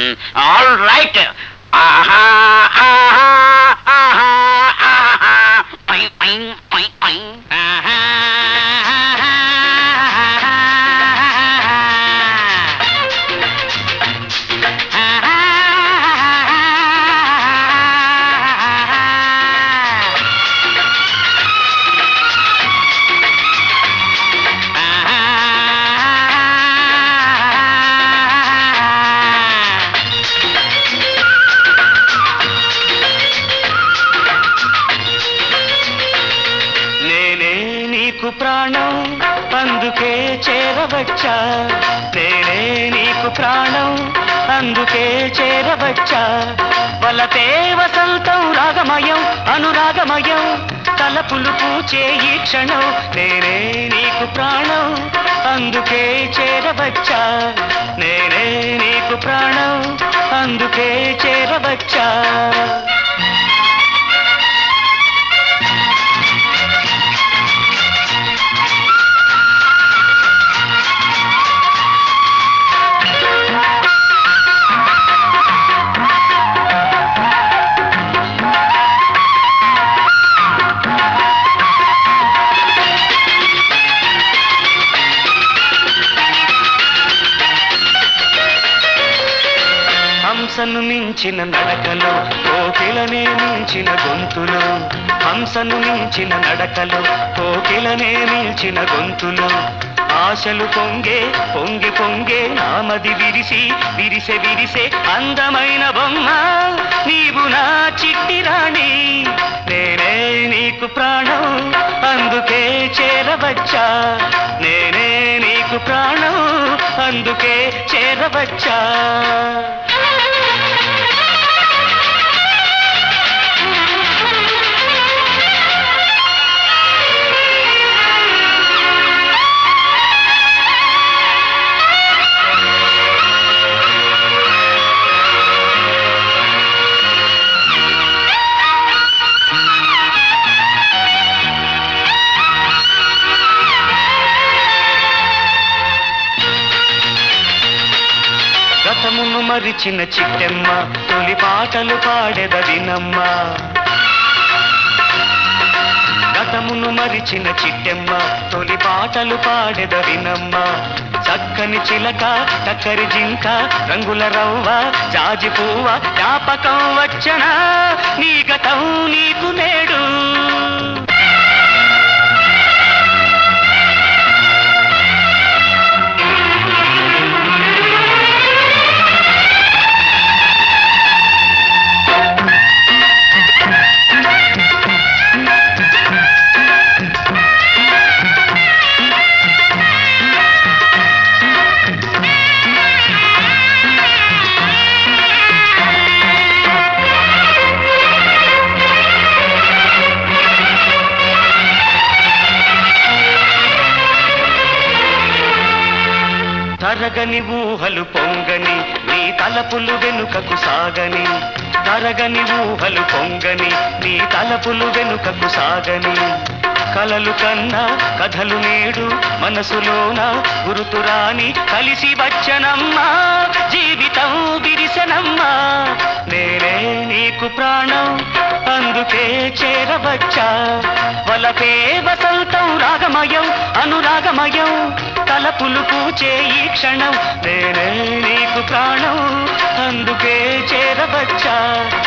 All right. ఆహా ఆహా ఆహా ఆహా పై పై పై పై ఆహా ప్రాణం అందుకే చేరవచ్చా, నేనే నీకు ప్రాణం అందుకే చేరవచ్చా. వలపే వసంతం రాగమయం అనురాగమయం తలపులు పూచే ఈ క్షణం, నేనే నీకు ప్రాణం అందుకే చేరవచ్చా, నేనే నీకు ప్రాణం అందుకే చేరవచ్చా. హంసను మించిన నడకలు కోకిలనే మించిన గొంతులు, హంసను మించిన నడకలు కోకిలనే మించిన గొంతులు. ఆశలు పొంగే పొంగి పొంగే నామది విరిసి విరిసె విరిసే అందమైన బొమ్మ నీవు నా చిట్టి రాణి, నేనే నీకు ప్రాణం అందుకే చేరవచ్చా, నేనే నీకు ప్రాణం అందుకే చేరవచ్చా. గతమును మరిచిన చిట్టెమ్మ తొలి పాటలు పాడెద వినమ్మ, గతమును మరిచిన చిట్టెమ్మ తొలి పాటలు పాడెద వినమ్మ. చక్కని చిలక చక్కరి జింక రంగుల రవ్వ జాజి పువ్వ జ్ఞాపకం వచ్చనా నీ గతం నీకు నేడు. తరగని ఊహలు పొంగని నీ తలపులు వెనుకకు సాగని, తరగని ఊహలు పొంగని నీ తలపులు వెనుకకు సాగని. కలలు కన్నా కథలు నేడు మనసులోన గురుతురాని కలిసి వచ్చనమ్మా జీవితం విరిసెనమ్మా, నేనే నీకు ప్రాణం అందుకే చేరవచ్చా. వలపే వసంతం రాగమయం అనురాగమయం తలపులు పూచే ఈ క్షణం, నేనే నీకు ప్రాణం అందుకే చేరవచ్చా.